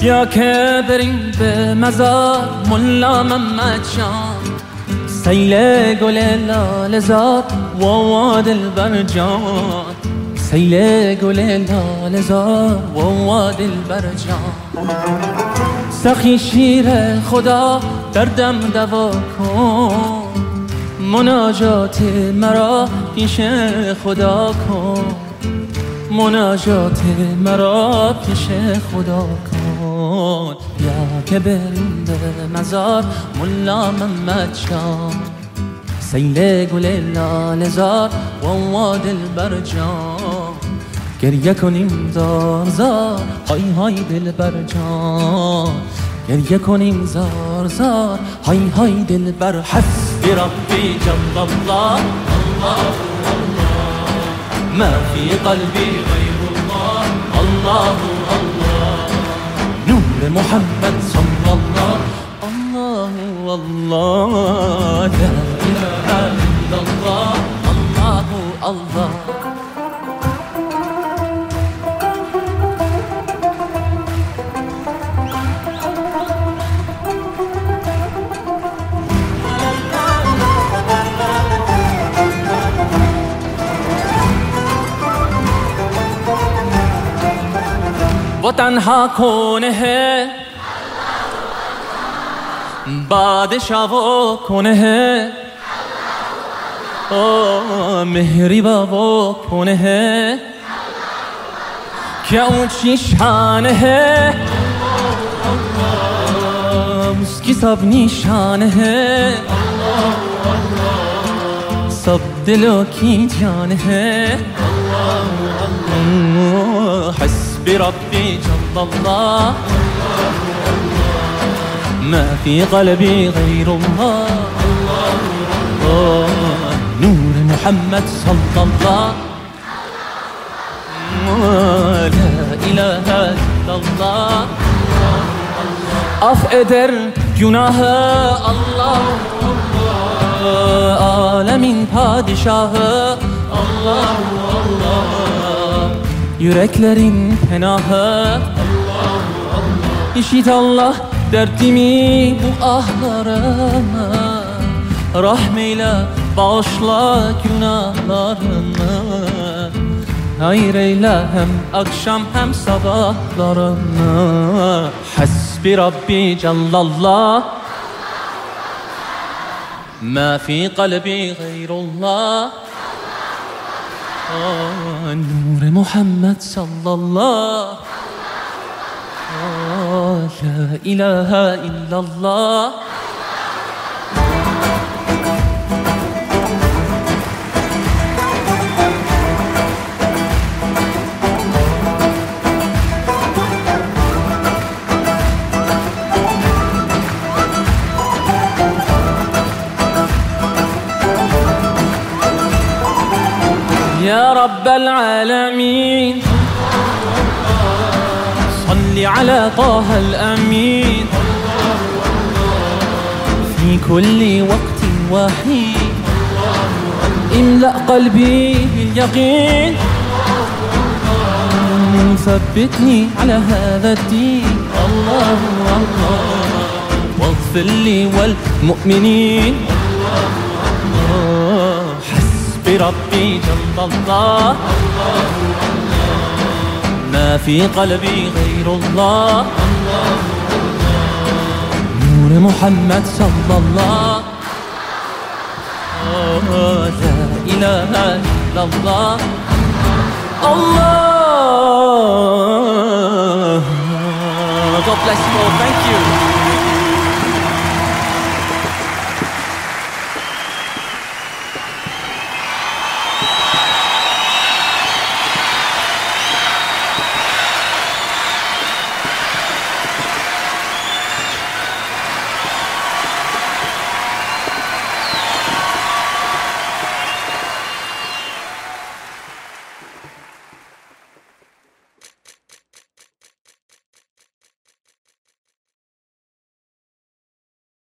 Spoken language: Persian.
بیا که بریم به مزار ملا محمد جان، سیل گل لاله زار و دلبر جان، سیل گل لاله زار و دلبر جان. سخی شیر خدا دردم دوا کن، مناجات مرا پیش خدا کن، مناجات مرا پیش خدا کن. بیا که بریم به مزار ملا محمد جان، سیل گل لاله زار و دلبر جان. گریه کنیم زار زار های های دلبر جان، گریه کنیم زار زار های های دلبر. حسبی ربی جل الله، الله الله، ما فی قلبی غیر الله، الله الله. نور محمد صلی الله، الله الله، لا اله الا الله، الله الله. वो तन्हा कौन है, बादशाह वो कौन है, ओ मेहरिबा वो कौन है, क्या ऊंची शान है, उसकी सब निशान है, सब दिलों की जान है। حسبي ربي جل الله، ما في قلبي غير الله، نور محمد صلى الله، لا إله إلا الله. اف eder günahı Allah، alemin padişahı Allah Allah. Yüreklerin penahı Allah Allah. İşit Allah derdimi bu ahlarımı, rahmeyle bağışla günahlarımı. Hayır eyle hem akşam hem sabahlarımı. Hasbi Rabbi Cellallah, ma fi kalbi gayrullah. نور محمد صلى الله، لا إله إلا الله. يا رب العالمين صل على طه الأمين، في كل وقت وحين املأ قلبي باليقين، ثبتني على هذا الدين، الله الله. واغفر لي والمؤمنين، بربي جل الله، ما في قلبي غير الله، نور محمد صلى الله، لا إله إلا الله، الله. God bless you all. Thank you.